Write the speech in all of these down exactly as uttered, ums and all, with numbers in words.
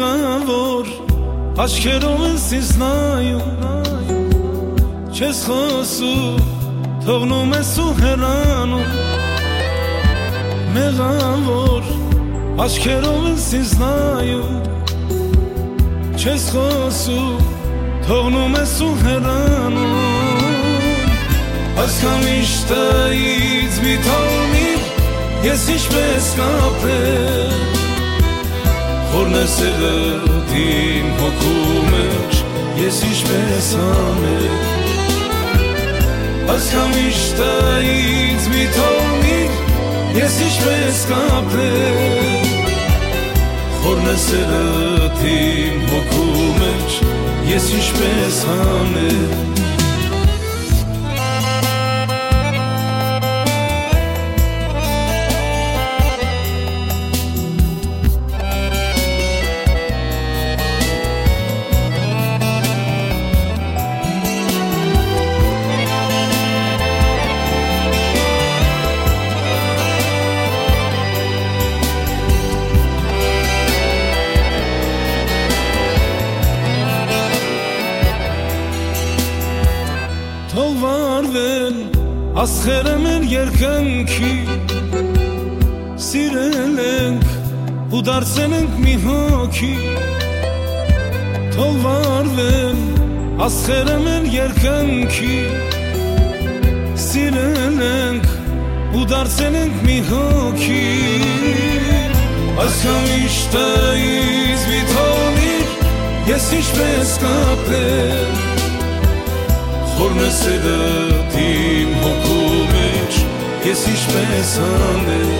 Մեղավոր աչքերով ինձ նայում, չես խոսում, թողնում ես ու հեռանում։ Մեղավոր աչքերով ինձ նայում, չես խոսում, թողնում ես ու հեռանում։ Այսքան միշտից մի թողնիր, ես ինչպես կապել, խորն է սեղդին հոգու մեջ, ես ինչպես անել։ Այսքան միշտից մի թողնիր, ես ինչպես կապել, խորն է սեղդին հոգու մեջ, ես ինչպես անել։ Թող վարվեն աստղերը մեր երկնքի, սիրել ենք ու դարձել ենք մի հոգի։ Թող վարվեն աստղերը մեր երկնքի, սիրել ենք ու դարձել ենք մի հոգի։ Այսքան միշտից մի թողնիր, ես ինչպես կապել, խորն է սեղդին հոգու մեջ, ես ինչպես անել։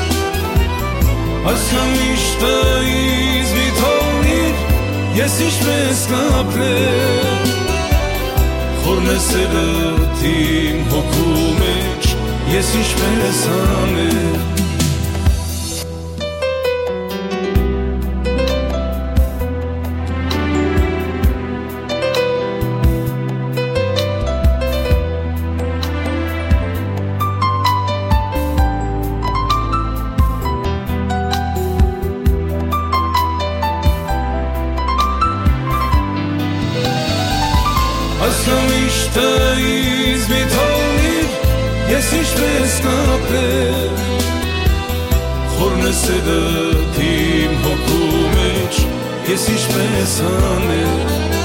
Այսքան միշտից մի թողնիր, ես ինչպես կապել, խորն է սեղդին հոգու մեջ, ես ինչպես անել։ Այսքան միշտից մի թողնիր, ես ինչպես կապել, խորն է սեղդին հոգու մեջ, ես ինչպես անել։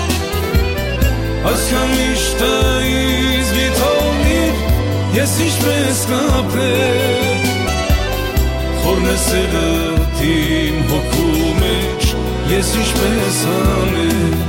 Այսքան միշտից մի թողնիր, ես ինչպես կապել, խորն է սեղդին հոգու մեջ, ես ինչպես անել։